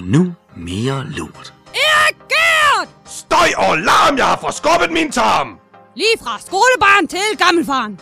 Og nu mere lort. Erik Gert! Støj og larm, jeg har forskubbet min tarm! Lige fra skolebarn til gammelfaren.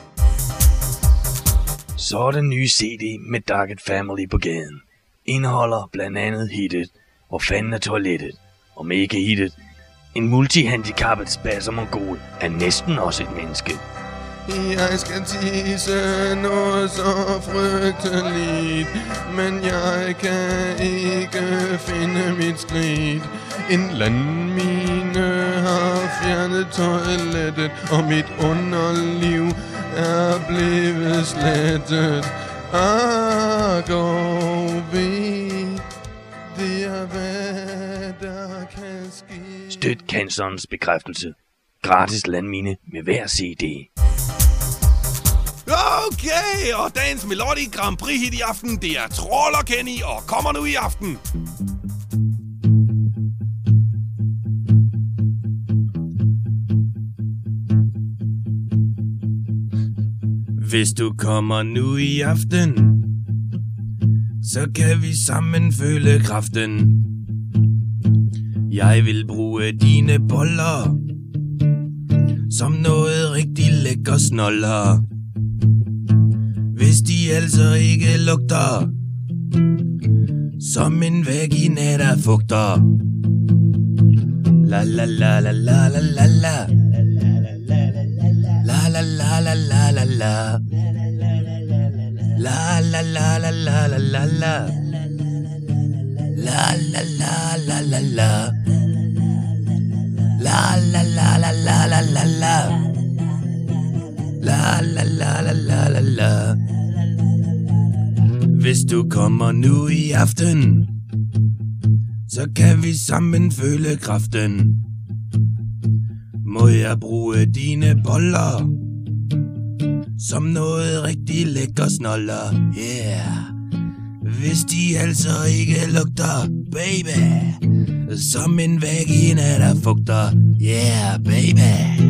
Så er den nye CD med Darket Family på gaden. Indeholder blandt andet hittet Hvor fanden er toilettet? Og mega hittet En multihandicappet spassermongol er næsten også et menneske. Jeg skal tisse noget så frygteligt, men jeg kan ikke finde mit skridt. En landmine har fjernet toilettet, og mit underliv er blevet slettet. Gå væk, det er hvad der kan ske. Støt cancerens bekræftelse. Gratis landmine med hver CD. Okay, og dagens Melodi Grand Prix hit i aften, det er Troller Kenny, og kommer nu i aften. Hvis du kommer nu i aften, så kan vi sammen føle kraften. Jeg vil bruge dine boller som noget rigtig lækker snoller. Hvis de altså ikke lugter som en vagina, der fugter. La la la la la la la la. La la la la la la la. La la la la la la la la. La la la la la la. La la la la la la la la. La la la la la la la. Hvis du kommer nu i aften, så kan vi sammen føle kraften. Må jeg bruge dine boller som noget rigtig lækker snoller. Yeah. Hvis de altså ikke lugter, baby, som en vagina, der fugter. Yeah, baby.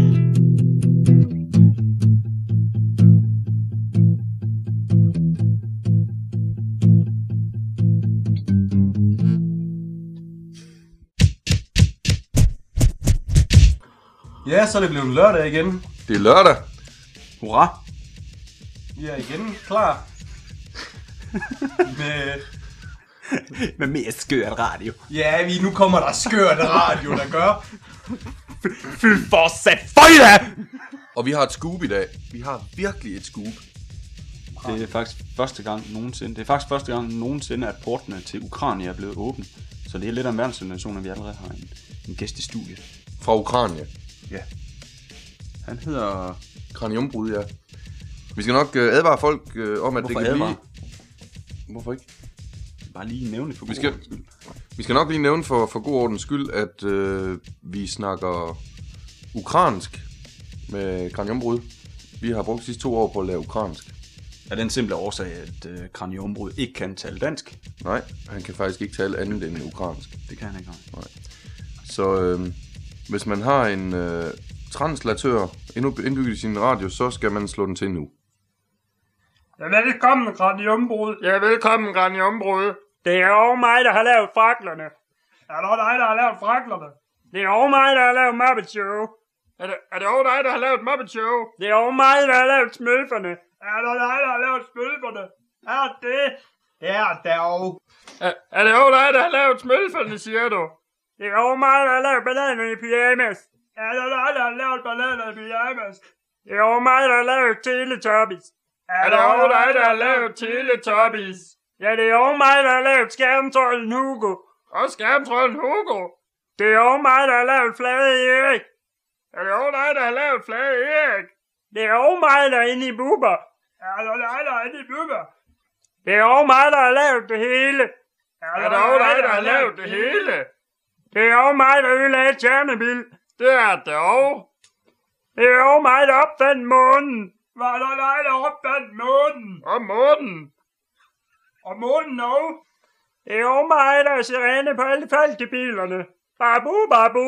Ja, så er det blevet lørdag igen. Det er lørdag. Hurra. Vi er igen klar. Med mere skørt radio. Ja, nu kommer der skørt radio, der gør. Fy for sat føjda! Og vi har et scoop i dag. Vi har virkelig et scoop. Det er faktisk første gang nogensinde, at portene til Ukraine er blevet åbne. Så det er lidt af en verdenssituation, at vi allerede har en gæst i studiet. Fra Ukraine. Ja. Han hedder... Kraniumbrud, ja. Vi skal nok advare folk om, at Hvorfor det kan advare? blive... Hvorfor ikke? Bare lige nævne det for god ordens skyld. Vi skal nok lige nævne for god ordens skyld, at vi snakker ukrainsk med Kraniumbrud. Vi har brugt de sidste 2 år på at lave ukrainsk. Er den simple årsag, at Kraniumbrud ikke kan tale dansk? Nej, han kan faktisk ikke tale andet end ukrainsk. Det kan han ikke. Nej. Så hvis man har en translatør indbygget i sin radio, så skal man slå den til nu. Ja, velkommen, Kraniumbrud. Ja, velkommen, Kraniumbrud. Det er jo mig, der har lavet fraklerne. Er det dig, der har lavet fraklerne? Det er jo mig, der har lavet Muppet Show. Er det også dig, der har lavet Muppet Show? Det er jo mig, der har lavet Smølferne. Er det dig, der har lavet Smølferne? Er det? Det er det jo. Er det også dig, der har lavet Smølferne, siger du? Det er jo mig, der har lavet Bananer i Pyjamas. Er det dig, der har lavet Bananer i Pyjamas? Det er jo mig, der har lavet Teletubbies. Er det også dig, der har lavet Teletubbies? Ja, det er jo mig, der har lavet Skærmtrollen Hugo. Og Skærmtrollen Hugo? Det er jo mig, der har lavet Flade Erik. Er det også dig, der har lavet Flade Erik? Det er jo mig, der er inde i Bubber. Er det dig, der er inde i Bubber? Det er jo mig, der har lavet det hele. Er det også dig, der har lavet det hele? Det er jo mig, der ødelagde Tjernobyl. Det er det også. Det er jo mig, der opfandt månen. Var der dig, der opfandt månen? Og månen. Og månen også. Det er jo mig, der er sirene på alle falkebilerne. Babu, babu.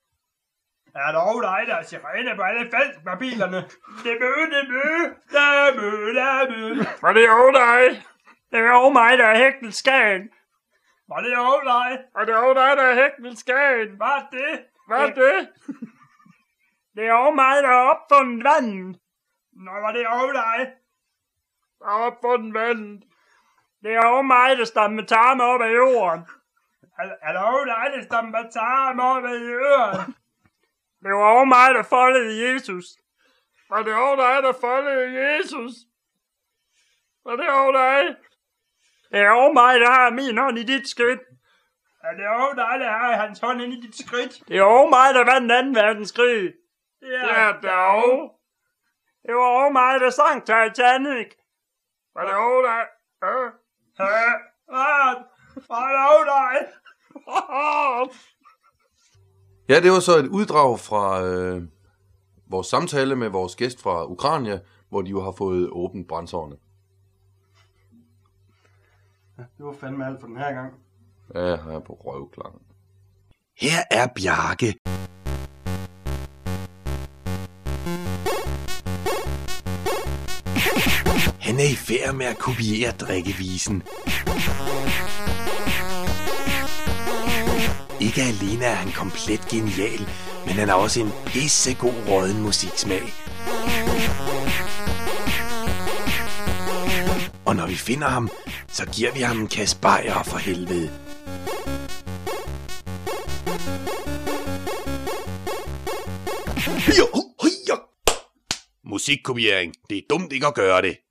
Er der også dig, der er sirene på alle falkebilerne? Det mø, det mø, der mø, der mø. Var det også dig? Det er jo mig, der er Hækkelskagen. Var det over dig? Og det er over dig, der er hægt med skagen. Hvad er det? Hvad er det? Det er over mig, der har opfundet vandet. Nå, var det over dig? Der har opfundet vandet. Det er over mig, der stammer tarme op af jorden. Er det over dig, der stammer tarme op af jorden? Det var over mig, der foldede Jesus. Var det over dig, der foldede Jesus? Var det over dig? Det er over mig, der har min hånd i dit skridt. Er det over dig, der har hans hånd ind i dit skridt? Det er over mig, der vandt 2. verdenskrig. Ja, dog. Det var over mig, der sang Titanic. Var det over dig? Var det over dig? Ja, det var så et uddrag fra vores samtale med vores gæst fra Ukraine, hvor de jo har fået åbent brændsårene. Ja, det var fandme alt for den her gang. Ja, jeg er på røvklang. Her er Bjarke. Han er i færd med at kopiere drikkevisen. Ikke alene er han komplet genial, men han har også en pissegod rådden musiksmag. Og når vi finder ham, så giver vi ham en kasse bajer for helvede. Musikkopiering. Det er dumt ikke at gøre det.